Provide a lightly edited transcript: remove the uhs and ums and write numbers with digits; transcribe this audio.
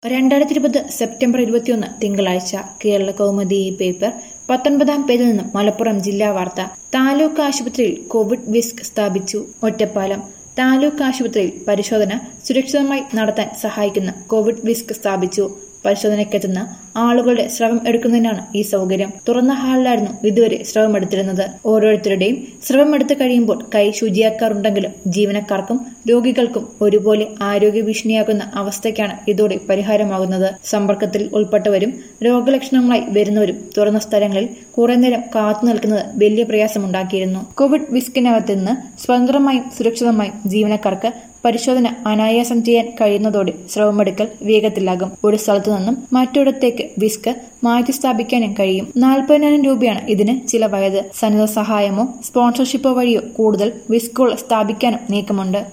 2020 September 21 തിങ്കളാഴ്ച Kerala Kaumudi paper 19-ാം പേജിൽ നിന്നും മലപ്പുറം ജില്ലാ വാർത്ത. താലൂക്ക് ആശുപത്രിയിൽ കോവിഡ് വിസ്ക് സ്ഥാപിച്ചു. ഒറ്റപ്പാലം താലൂക്ക് ആശുപത്രിയിൽ പരിശോധന സുരക്ഷിതമായി നടത്താൻ സഹായിക്കുന്ന കോവിഡ് വിസ്ക് സ്ഥാപിച്ചു. പരിശോധനയ്ക്കെത്തുന്ന ആളുകളുടെ സ്രവം എടുക്കുന്നതിനാണ് ഈ സൗകര്യം. തുറന്ന ഹാളിലായിരുന്നു ഇതുവരെ സ്രവമെടുത്തിരുന്നത്. ഓരോരുത്തരുടെയും സ്രവമെടുത്ത് കഴിയുമ്പോൾ കൈ ശുചിയാക്കാറുണ്ടെങ്കിലും ജീവനക്കാർക്കും രോഗികൾക്കും ഒരുപോലെ ആരോഗ്യ ഭീഷണിയാകുന്ന അവസ്ഥയ്ക്കാണ് ഇതോടെ പരിഹാരമാകുന്നത്. സമ്പർക്കത്തിൽ ഉൾപ്പെട്ടവരും രോഗലക്ഷണങ്ങളായി വരുന്നവരും തുറന്ന സ്ഥലങ്ങളിൽ കുറെ നേരം കാത്തു നിൽക്കുന്നത് വലിയ പ്രയാസമുണ്ടാക്കിയിരുന്നു. കോവിഡ് വിസ്കിനകത്ത് നിന്ന് സ്വതന്ത്രമായും സുരക്ഷിതമായും ജീവനക്കാർക്ക് പരിശോധന അനായാസം ചെയ്യാൻ കഴിയുന്നതോടെ സ്രവമെടുക്കൽ വേഗത്തിലാകും. ഒരു സ്ഥലത്തു നിന്നും മറ്റൊരിടത്തേക്ക് വിസ്ക് മാറ്റി സ്ഥാപിക്കാനും കഴിയും. 40,000 രൂപയാണ് ഇതിന് ചിലവായത്. സന്നദ്ധ സഹായമോ സ്പോൺസർഷിപ്പോ വഴിയോ കൂടുതൽ വിസ്കുകൾ സ്ഥാപിക്കാനും നീക്കമുണ്ട്.